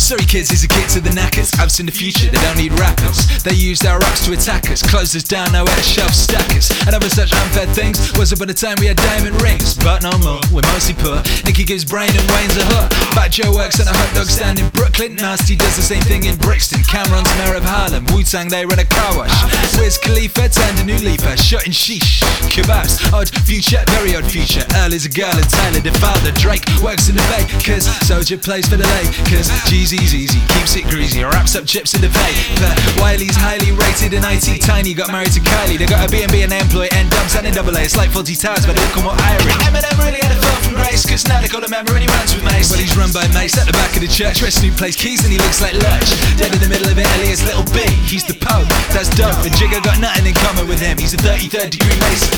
Sorry kids, he's a kid to the knackers. Abs in the future, they don't need rappers. They used our raps to attack us, closed us down, nowhere to shelf stackers, and other such unfair things. Was it by the time we had diamond rings? But no more, we're mostly poor. Nicky gives brain and Wayne's a hook. Fat Joe works at a hot dog stand in Brooklyn. Nasty does the same thing in Brixton. Cameron's mayor of Harlem. Wu-Tang, they run a car wash. Wiz Khalifa turned a new leafer, shutting sheesh. Kebabs, odd future, very odd future. Earl is a girl and Tyler DeFalda. Drake works in the Bay, cause Soldier plays for the lake. Cause Jeezy's easy, keeps it greasy, wraps up chips in the paper. Wiley's highly rated in IT. Tiny got married to Kylie. They got a B&B and they employ N-Dubs and a double A. It's like 40 towers, but they look more Irish. Eminem really had a fall from grace, cause now they call him Emma and he runs with Mace. Well, he's run by Mace at the back of the church. Where Snoop plays keys and he looks like Lurch. Dead in the middle of Italy is Little B. He's the Pope, that's dope. And Jigga got nothing in common with him. He's a 33rd degree Mason.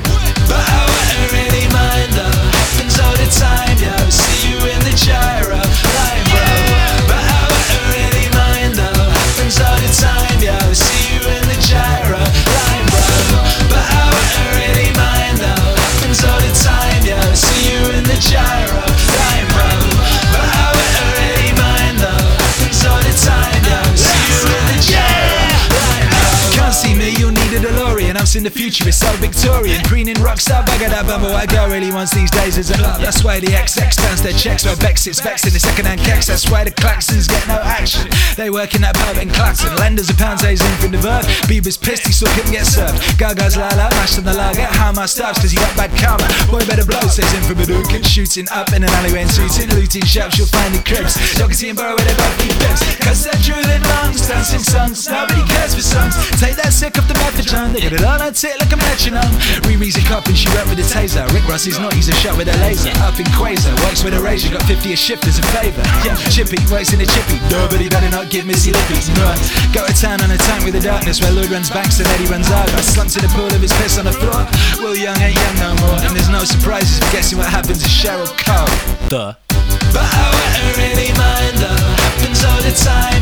But I wouldn't really mind though. Happens all the time, yo. See you in the gyro line, bro. But I wouldn't really mind though. Happens all the time, yo. See you in the gyro line, bro. But I wouldn't really mind though. Happens all the time, yo. See you in the gyro line, bro. But I wouldn't really mind though. Happens all the time, yo. See you in the gyro line, bro. Can't see me, you'll need a DeLorean. I've seen the future, it's so Victorian. Green in rockstar, bag of that bumble. What a girl really wants these days is a club. That's why the XX stands their checks. Where Bex sits vexed in the second-hand keks. That's why the Claxons get no action. They work in that pub in Claxon. Lenders a pound days in from the Verve. Bieber's pissed, he still couldn't get served. Gaga's la-la, mashed on the lager. How my stops, cause he got bad karma. Boy better blow, says in from a duke. Shooting up in an alleyway and suiting. Looting shops, you'll find the cribs. Doggity and Burrow where they both keep bibs. Cause they're drooling lungs, dancing songs. Nobody cares for songs. Take that sick off the methadone. They get it on her tit like a metronome. Riri's a cop and she went with a taser. Rick Ross is not, he's a shot with a laser. Up in Quasar, works with a razor. Got 50 a shift as a favour. Yeah, Chippy, works in a chippy. Nobody better not give Missy Lippies. No, go to town on a tank with the darkness. Where Lloyd runs banks and Eddie runs Argos. Slumped in the pool of his piss on the floor. Will Young ain't young no more. And there's no surprises for guessing what happens to Cheryl Cole. But I wouldn't really mind though. Happens all the time.